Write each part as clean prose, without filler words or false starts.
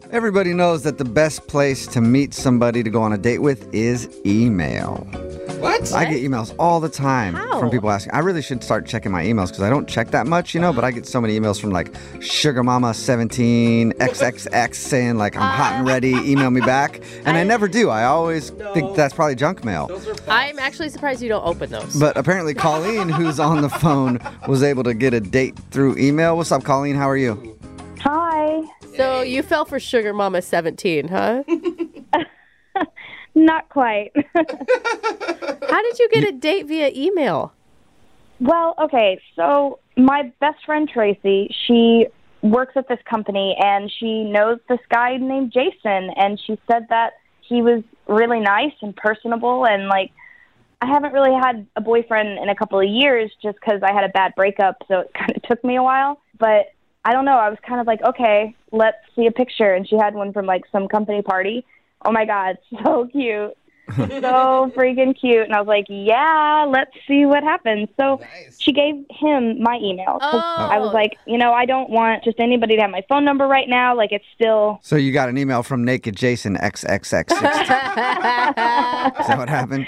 Everybody knows that the best place to meet somebody to go on a date with is email. What? I get emails all the time How? from people asking. I really should start checking my emails because I don't check that much, but I get so many emails from like Sugar Mama 17 XXX saying like I'm hot and ready, email me back. And I never do. I always think that's probably junk mail. I'm actually surprised you don't open those. But apparently Colleen, who's on the phone, was able to get a date through email. What's up, Colleen? How are you? Hi. So you fell for Sugar Mama 17, huh? Not quite. How did you get a date via email? Well, okay, so my best friend Tracy, she works at this company, and she knows this guy named Jason, and she said that he was really nice and personable, and, like, I haven't really had a boyfriend in a couple of years just because I had a bad breakup, so it kind of took me a while, but I don't know, I was kind of like, okay, let's see a picture, and she had one from, like, some company party. Oh, my God, so cute. So freaking cute. And I was like, yeah, let's see what happens. So she gave him my email. 'Cause I was like, I don't want just anybody to have my phone number right now. Like, it's still... So you got an email from Naked Jason XXX. Is that what happened?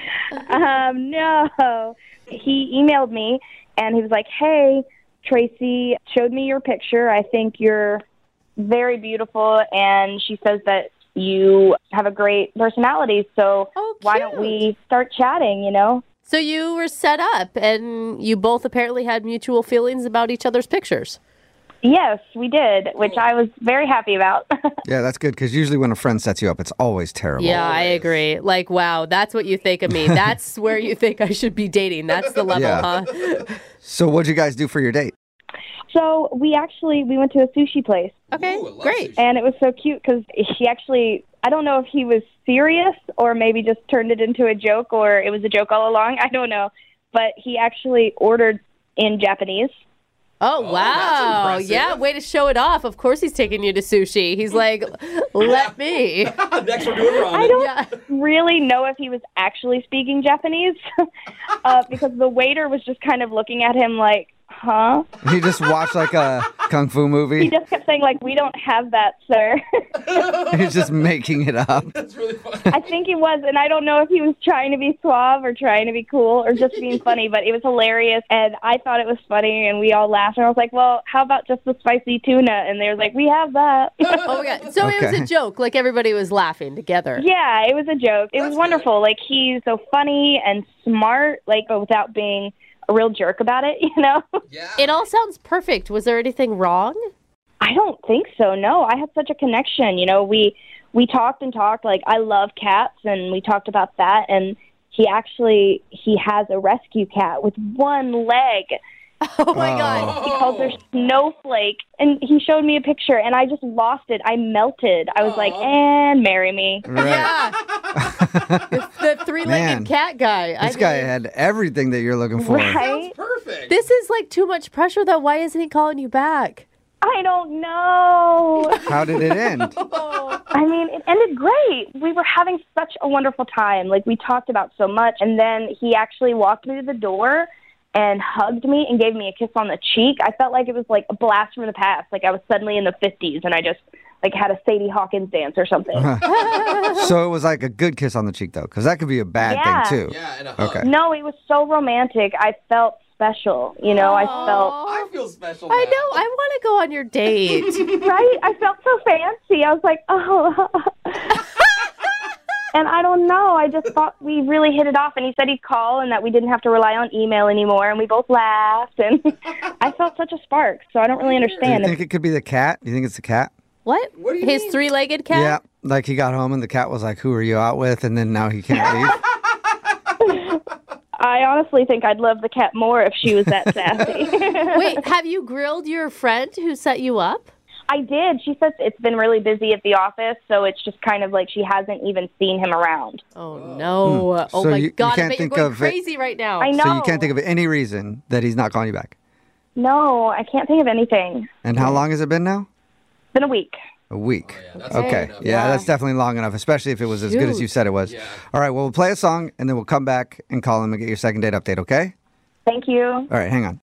No. He emailed me, and he was like, hey, Tracy showed me your picture. I think you're very beautiful, and she says that you have a great personality, so why don't we start chatting, So you were set up, and you both apparently had mutual feelings about each other's pictures. Yes, we did, which I was very happy about. Yeah, that's good, because usually when a friend sets you up, it's always terrible. Yeah, I agree. Like, wow, that's what you think of me. That's where you think I should be dating. That's the level, huh? So what'd you guys do for your date? So we went to a sushi place. Okay, Ooh, I love great. sushi. And it was so cute because he actually, I don't know if he was serious or maybe just turned it into a joke or it was a joke all along. I don't know. But he actually ordered in Japanese. Oh, that's wow. impressive. Yeah, way to show it off. Of course he's taking you to sushi. He's like, let me. Next we're doing ramen. I don't Yeah. really know if he was actually speaking Japanese because the waiter was just kind of looking at him like, huh? He just watched like a kung fu He movie. just kept saying, like, we don't have that, sir. He's just making it up. That's really funny. I think he was, and I don't know if he was trying to be suave or trying to be cool or just being funny, but it was hilarious, and I thought it was funny, and we all laughed, and I was like, well, how about just the spicy tuna? And they were like, we have that. Oh, my God. So it was Okay. a joke. Like, everybody was laughing together. Yeah, it was a joke. It was That's wonderful. Like, he's so funny and smart, like, but without being a real jerk about it, Yeah. It all sounds perfect. Was there anything wrong? I don't think so. No, I had such a connection. We talked and talked. Like, I love cats, and we talked about that. And he has a rescue cat with one leg. Oh, my God. He calls her Snowflake, and he showed me a picture, and I just lost it. I melted. I was like, and marry me. Right. Yeah. the three-legged Man. cat guy. This guy had everything that you're looking for. Right? Perfect. This is like too much pressure, though. Why isn't he calling you back? I don't know. How did it end? I mean, it ended great. We were having such a wonderful time. Like, we talked about so much, and then he actually walked me to the door and hugged me and gave me a kiss on the cheek. I felt like it was like a blast from the past. Like I was suddenly in the 50s and I just like had a Sadie Hawkins dance or something. So it was like a good kiss on the cheek, though, because that could be a bad Yeah. thing, too. Yeah, and a hug. Okay. No, it was so romantic. I felt special. I felt, I feel special now. I know. I want to go on your date. right? I felt so fancy. I was like, oh. And I don't know. I just thought we really hit it off. And he said he'd call and that we didn't have to rely on email anymore. And we both laughed. And I felt such a spark. So I don't really Do you understand. think it could be the cat? Do you think it's the cat? What? What do you His mean? three-legged cat? Yeah. Like he got home and the cat was like, who are you out with? And then now he can't leave. I honestly think I'd love the cat more if she was that sassy. Wait, have you grilled your friend who set you up? I did. She says it's been really busy at the office, so it's just kind of like she hasn't even seen him around. Oh, no. Oh, So my you God. I can't bet you're think going of it- crazy right now. I know. So you can't think of any reason that he's not calling you back. No, I can't think of anything. And how long has it been now? It's been a week. A week. yeah, that's Okay. long enough. Yeah, that's definitely long enough, especially if it was as good as Shoot. you said it was. Yeah. All right, well, we'll play a song and then we'll come back and call him and get your second date update, okay? Thank you. All right, hang on.